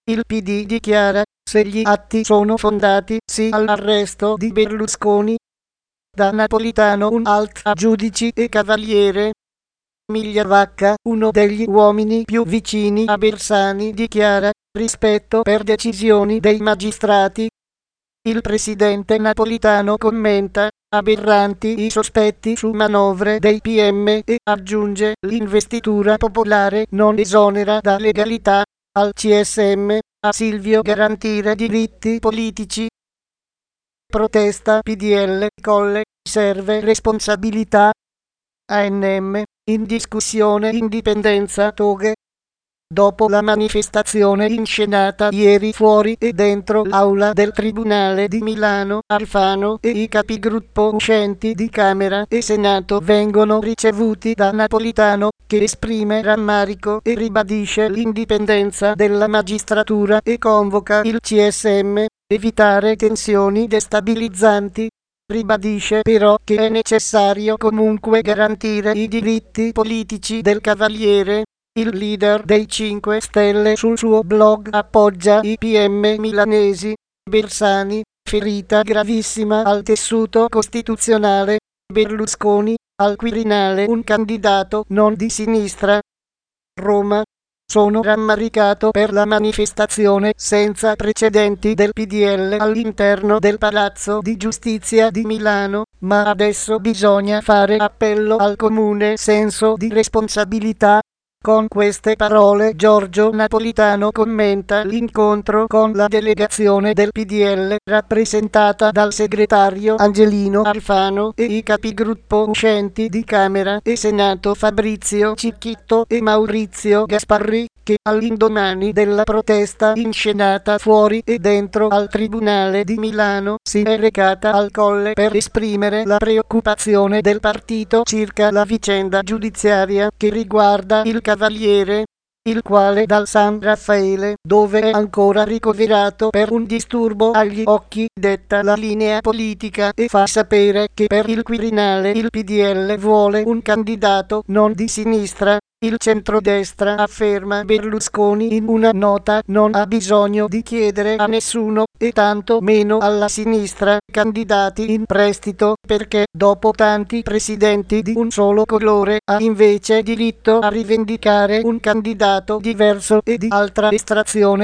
Il PD dichiara, se gli atti sono fondati, sì all'arresto di Berlusconi. Da Napolitano un alt a giudici e cavaliere. Migliavacca, uno degli uomini più vicini a Bersani, dichiara rispetto per decisioni dei magistrati. Il presidente Napolitano commenta aberranti i sospetti su manovre dei PM e aggiunge l'investitura popolare non esonera da legalità. Al CSM, a Silvio garantire diritti politici. Protesta PDL, Colle, serve responsabilità. ANM, in discussione indipendenza toghe. Dopo la manifestazione inscenata ieri fuori e dentro l'aula del Tribunale di Milano, Alfano e i capigruppo uscenti di Camera e Senato vengono ricevuti da Napolitano, che esprime rammarico e ribadisce l'indipendenza della magistratura e convoca il CSM, evitare tensioni destabilizzanti. Ribadisce però che è necessario comunque garantire i diritti politici del Cavaliere. Il leader dei 5 Stelle sul suo blog appoggia i PM milanesi. Bersani, ferita gravissima al tessuto costituzionale. Berlusconi, al Quirinale un candidato non di sinistra. Roma. Sono rammaricato per la manifestazione senza precedenti del PDL all'interno del Palazzo di Giustizia di Milano, ma adesso bisogna fare appello al comune senso di responsabilità. Con queste parole Giorgio Napolitano commenta l'incontro con la delegazione del PDL rappresentata dal segretario Angelino Alfano e i capigruppo uscenti di Camera e Senato Fabrizio Cicchitto e Maurizio Gasparri, che all'indomani della protesta inscenata fuori e dentro al Tribunale di Milano si è recata al Colle per esprimere la preoccupazione del partito circa la vicenda giudiziaria che riguarda il Cavaliere, il quale dal San Raffaele, dove è ancora ricoverato per un disturbo agli occhi, detta la linea politica e fa sapere che per il Quirinale il PDL vuole un candidato non di sinistra. Il centrodestra, afferma Berlusconi in una nota, non ha bisogno di chiedere a nessuno, e tanto meno alla sinistra, candidati in prestito, perché dopo tanti presidenti di un solo colore ha invece diritto a rivendicare un candidato diverso e di altra estrazione.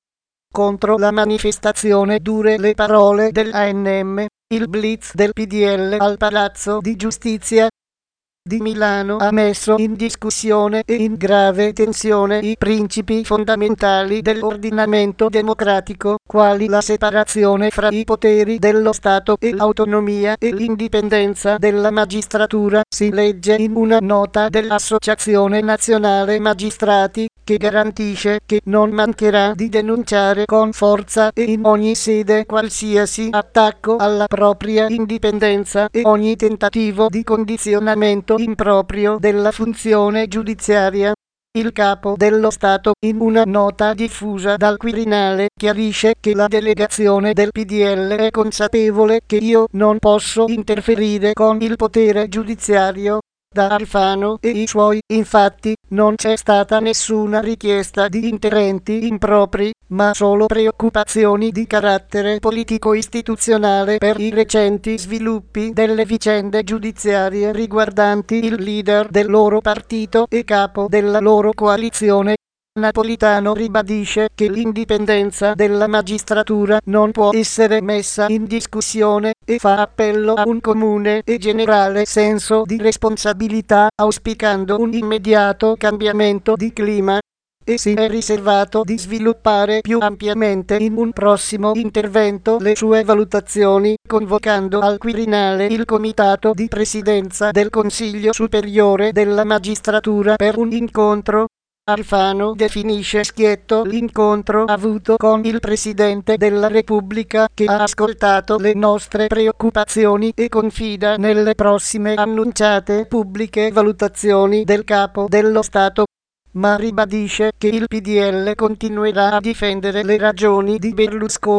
Contro la manifestazione dure le parole dell'ANM, il blitz del PDL al Palazzo di Giustizia di Milano ha messo in discussione e in grave tensione i principi fondamentali dell'ordinamento democratico, quali la separazione fra i poteri dello Stato e l'autonomia e l'indipendenza della magistratura, si legge in una nota dell'Associazione Nazionale Magistrati, che garantisce che non mancherà di denunciare con forza e in ogni sede qualsiasi attacco alla propria indipendenza e ogni tentativo di condizionamento improprio della funzione giudiziaria. Il capo dello Stato, in una nota diffusa dal Quirinale, chiarisce che la delegazione del PDL è consapevole che io non posso interferire con il potere giudiziario. Da Alfano e i suoi, infatti, non c'è stata nessuna richiesta di interventi impropri, ma solo preoccupazioni di carattere politico-istituzionale per i recenti sviluppi delle vicende giudiziarie riguardanti il leader del loro partito e capo della loro coalizione. Napolitano ribadisce che l'indipendenza della magistratura non può essere messa in discussione e fa appello a un comune e generale senso di responsabilità, auspicando un immediato cambiamento di clima, e si è riservato di sviluppare più ampiamente in un prossimo intervento le sue valutazioni, convocando al Quirinale il Comitato di Presidenza del Consiglio Superiore della Magistratura per un incontro. Alfano definisce schietto l'incontro avuto con il Presidente della Repubblica, che ha ascoltato le nostre preoccupazioni e confida nelle prossime annunciate pubbliche valutazioni del Capo dello Stato, ma ribadisce che il PDL continuerà a difendere le ragioni di Berlusconi.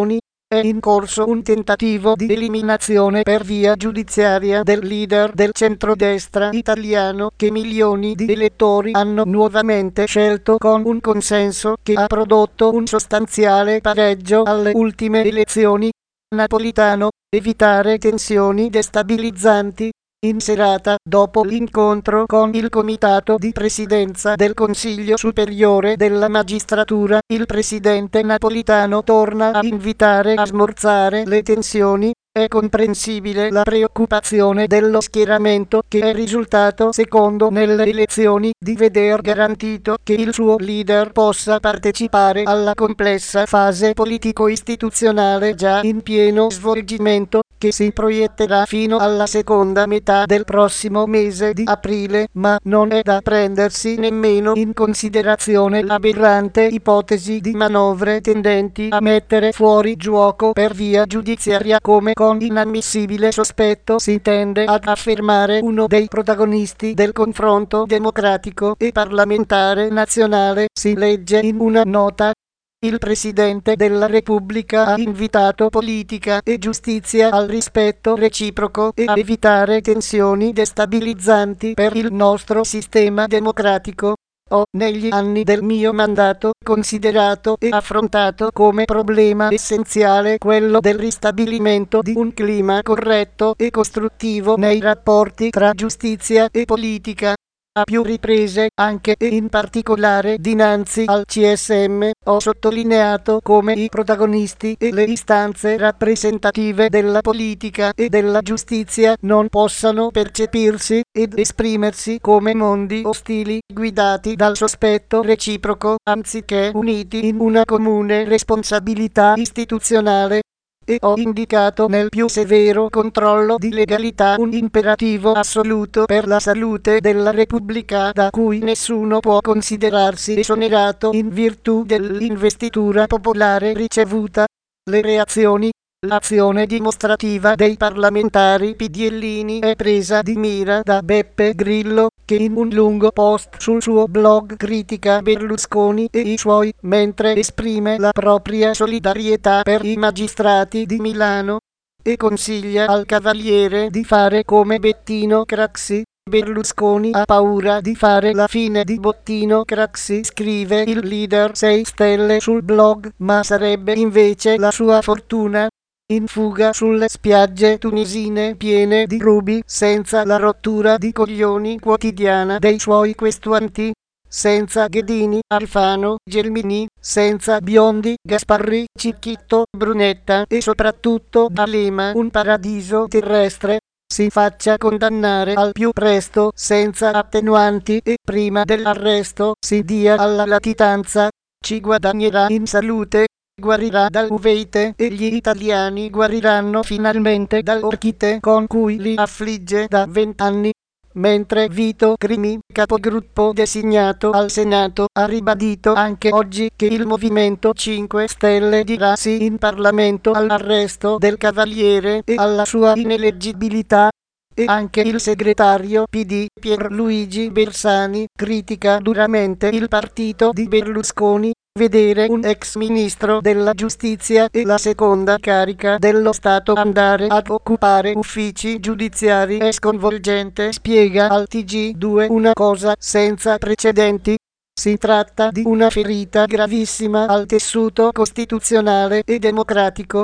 È in corso un tentativo di eliminazione per via giudiziaria del leader del centrodestra italiano che milioni di elettori hanno nuovamente scelto con un consenso che ha prodotto un sostanziale pareggio alle ultime elezioni. Napolitano, evitare tensioni destabilizzanti. In serata, dopo l'incontro con il Comitato di Presidenza del Consiglio Superiore della Magistratura, il presidente Napolitano torna a invitare a smorzare le tensioni. È comprensibile la preoccupazione dello schieramento che è risultato secondo nelle elezioni di veder garantito che il suo leader possa partecipare alla complessa fase politico-istituzionale già in pieno svolgimento, che si proietterà fino alla seconda metà del prossimo mese di aprile, ma non è da prendersi nemmeno in considerazione l'aberrante ipotesi di manovre tendenti a mettere fuori gioco per via giudiziaria, come con inammissibile sospetto si tende ad affermare uno dei protagonisti del confronto democratico e parlamentare nazionale. Si legge in una nota: il Presidente della Repubblica ha invitato politica e giustizia al rispetto reciproco e a evitare tensioni destabilizzanti per il nostro sistema democratico. Ho, negli anni del mio mandato, considerato e affrontato come problema essenziale quello del ristabilimento di un clima corretto e costruttivo nei rapporti tra giustizia e politica. A più riprese, anche e in particolare dinanzi al CSM, ho sottolineato come i protagonisti e le istanze rappresentative della politica e della giustizia non possano percepirsi ed esprimersi come mondi ostili guidati dal sospetto reciproco, anziché uniti in una comune responsabilità istituzionale. E ho indicato nel più severo controllo di legalità un imperativo assoluto per la salute della Repubblica, da cui nessuno può considerarsi esonerato in virtù dell'investitura popolare ricevuta. Le reazioni. L'azione dimostrativa dei parlamentari piddiellini è presa di mira da Beppe Grillo, che in un lungo post sul suo blog critica Berlusconi e i suoi, mentre esprime la propria solidarietà per i magistrati di Milano e consiglia al Cavaliere di fare come Bettino Craxi. Berlusconi ha paura di fare la fine di Bettino Craxi, scrive il leader 6 Stelle sul blog, ma sarebbe invece la sua fortuna. In fuga sulle spiagge tunisine piene di rubi, senza la rottura di coglioni quotidiana dei suoi questuanti, senza Ghedini, Alfano, Gelmini, senza Biondi, Gasparri, Cicchitto, Brunetta e soprattutto D'Alema, un paradiso terrestre. Si faccia condannare al più presto, senza attenuanti, e prima dell'arresto si dia alla latitanza. Ci guadagnerà in salute, guarirà dall'uveite e gli italiani guariranno finalmente dall'orchite con cui li affligge da 20 anni. Mentre Vito Crimi, capogruppo designato al Senato, ha ribadito anche oggi che il Movimento 5 Stelle dirà sì in Parlamento all'arresto del Cavaliere e alla sua ineleggibilità. E anche il segretario PD Pierluigi Bersani critica duramente il partito di Berlusconi. Vedere un ex ministro della giustizia e la seconda carica dello Stato andare ad occupare uffici giudiziari è sconvolgente, spiega al TG2 una cosa senza precedenti. Si tratta di una ferita gravissima al tessuto costituzionale e democratico.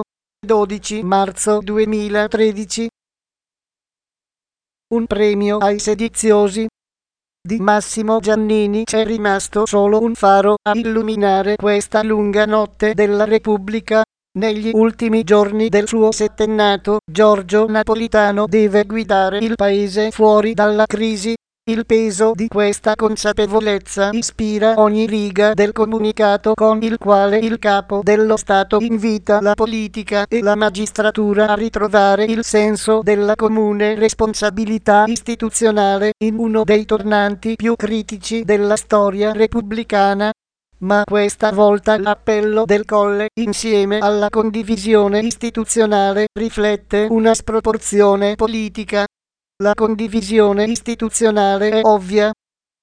12 marzo 2013. Un premio ai sediziosi. Di Massimo Giannini c'è rimasto solo un faro a illuminare questa lunga notte della Repubblica. Negli ultimi giorni del suo settennato, Giorgio Napolitano deve guidare il paese fuori dalla crisi. Il peso di questa consapevolezza ispira ogni riga del comunicato con il quale il capo dello Stato invita la politica e la magistratura a ritrovare il senso della comune responsabilità istituzionale in uno dei tornanti più critici della storia repubblicana. Ma questa volta l'appello del Colle, insieme alla condivisione istituzionale, riflette una sproporzione politica. La condivisione istituzionale è ovvia.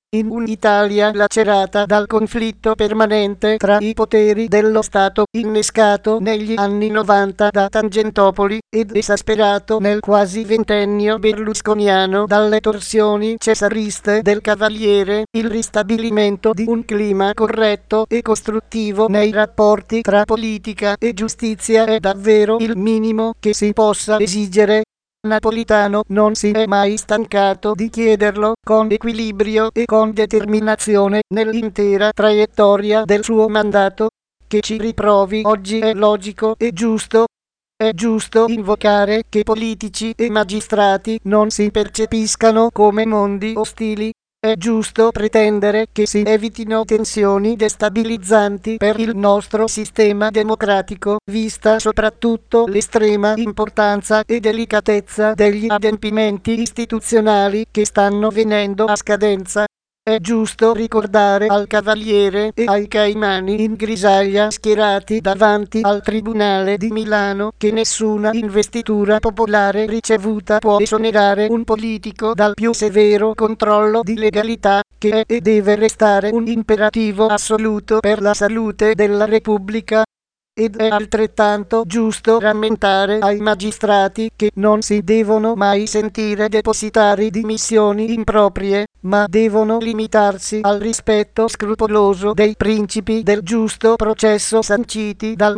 in un'Italia lacerata dal conflitto permanente tra i poteri dello Stato, innescato negli anni 90 da Tangentopoli ed esasperato nel quasi ventennio berlusconiano dalle torsioni cesariste del Cavaliere, il ristabilimento di un clima corretto e costruttivo nei rapporti tra politica e giustizia è davvero il minimo che si possa esigere. Napolitano non si è mai stancato di chiederlo con equilibrio e con determinazione nell'intera traiettoria del suo mandato. Che ci riprovi oggi è logico e giusto. È giusto invocare che politici e magistrati non si percepiscano come mondi ostili. È giusto pretendere che si evitino tensioni destabilizzanti per il nostro sistema democratico, vista soprattutto l'estrema importanza e delicatezza degli adempimenti istituzionali che stanno venendo a scadenza. È giusto ricordare al Cavaliere e ai Caimani in grisaglia schierati davanti al Tribunale di Milano che nessuna investitura popolare ricevuta può esonerare un politico dal più severo controllo di legalità, che è e deve restare un imperativo assoluto per la salute della Repubblica. Ed è altrettanto giusto rammentare ai magistrati che non si devono mai sentire depositari di missioni improprie, ma devono limitarsi al rispetto scrupoloso dei principi del giusto processo sanciti dal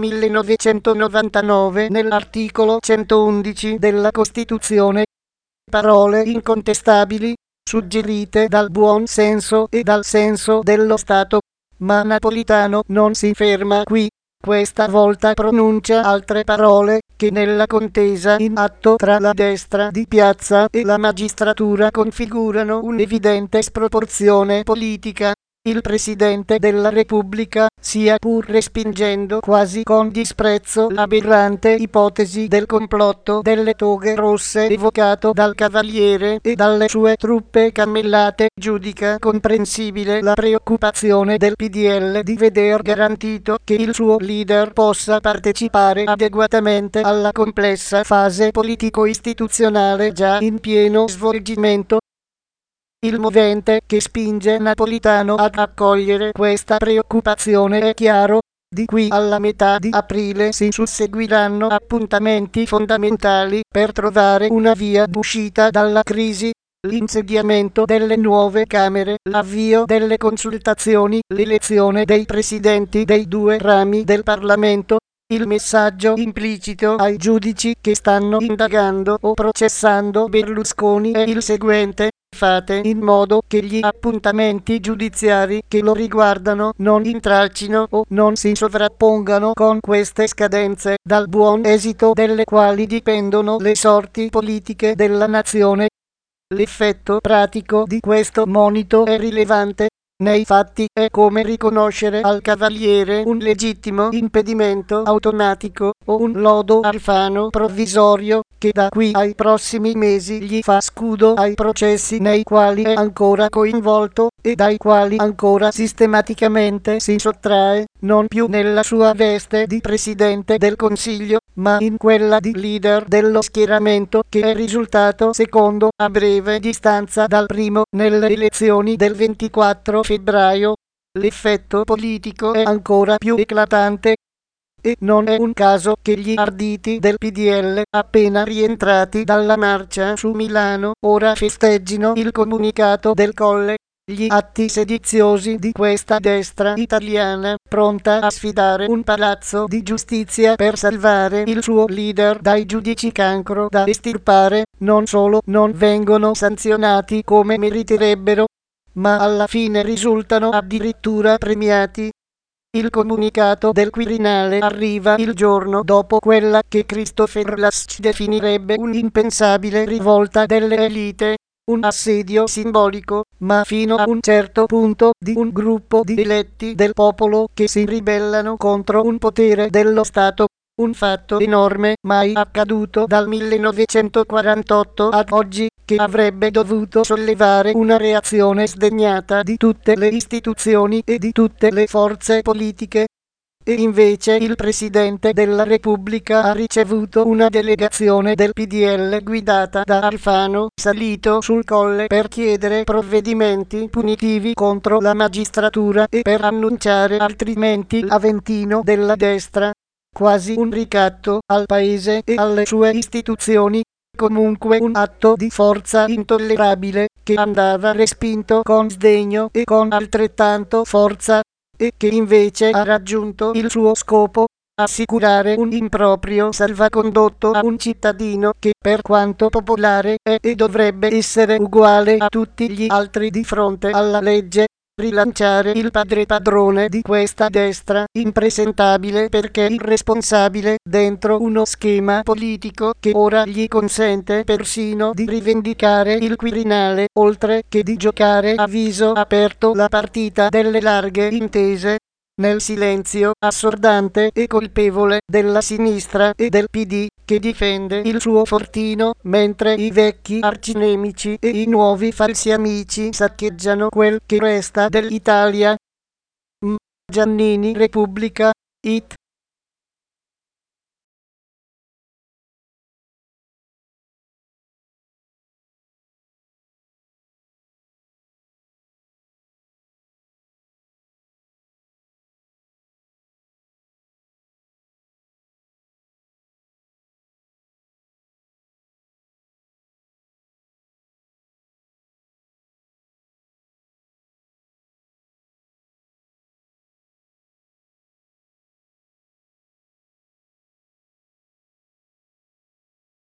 1999 nell'articolo 111 della Costituzione. Parole incontestabili, suggerite dal buon senso e dal senso dello Stato. Ma Napolitano non si ferma qui. Questa volta pronuncia altre parole che nella contesa in atto tra la destra di piazza e la magistratura configurano un'evidente sproporzione politica. Il Presidente della Repubblica, sia pur respingendo quasi con disprezzo l'aberrante ipotesi del complotto delle toghe rosse evocato dal Cavaliere e dalle sue truppe cammellate, giudica comprensibile la preoccupazione del PDL di veder garantito che il suo leader possa partecipare adeguatamente alla complessa fase politico-istituzionale già in pieno svolgimento. Il movente che spinge Napolitano ad accogliere questa preoccupazione è chiaro. Di qui alla metà di aprile si susseguiranno appuntamenti fondamentali per trovare una via d'uscita dalla crisi. L'insediamento delle nuove Camere, l'avvio delle consultazioni, l'elezione dei presidenti dei due rami del Parlamento. Il messaggio implicito ai giudici che stanno indagando o processando Berlusconi è il seguente: fate in modo che gli appuntamenti giudiziari che lo riguardano non intralcino o non si sovrappongano con queste scadenze, dal buon esito delle quali dipendono le sorti politiche della nazione. L'effetto pratico di questo monito è rilevante. Nei fatti è come riconoscere al Cavaliere un legittimo impedimento automatico o un lodo Alfano provvisorio che da qui ai prossimi mesi gli fa scudo ai processi nei quali è ancora coinvolto e dai quali ancora sistematicamente si sottrae, non più nella sua veste di Presidente del Consiglio, ma in quella di leader dello schieramento che è risultato secondo a breve distanza dal primo nelle elezioni del 24 febbraio. L'effetto politico è ancora più eclatante. E non è un caso che gli arditi del PDL, appena rientrati dalla marcia su Milano, ora festeggino il comunicato del Colle. Gli atti sediziosi di questa destra italiana, pronta a sfidare un palazzo di giustizia per salvare il suo leader dai giudici cancro da estirpare, non solo non vengono sanzionati come meriterebbero, ma alla fine risultano addirittura premiati. Il comunicato del Quirinale arriva il giorno dopo quella che Christopher Lasch definirebbe un'impensabile rivolta delle elite, un assedio simbolico, ma fino a un certo punto, di un gruppo di eletti del popolo che si ribellano contro un potere dello Stato. Un fatto enorme, mai accaduto dal 1948 ad oggi, che avrebbe dovuto sollevare una reazione sdegnata di tutte le istituzioni e di tutte le forze politiche. e invece il Presidente della Repubblica ha ricevuto una delegazione del PDL guidata da Alfano, salito sul Colle per chiedere provvedimenti punitivi contro la magistratura e per annunciare altrimenti l'Aventino della destra, quasi un ricatto al Paese e alle sue istituzioni, comunque un atto di forza intollerabile che andava respinto con sdegno e con altrettanto forza, e che invece ha raggiunto il suo scopo: assicurare un improprio salvacondotto a un cittadino che, per quanto popolare, è e dovrebbe essere uguale a tutti gli altri di fronte alla legge. Rilanciare il padre padrone di questa destra impresentabile perché irresponsabile dentro uno schema politico che ora gli consente persino di rivendicare il Quirinale, oltre che di giocare a viso aperto la partita delle larghe intese, nel silenzio assordante e colpevole della sinistra e del PD, che difende il suo fortino, mentre i vecchi arcinemici e i nuovi falsi amici saccheggiano quel che resta dell'Italia. Giannini Repubblica, it.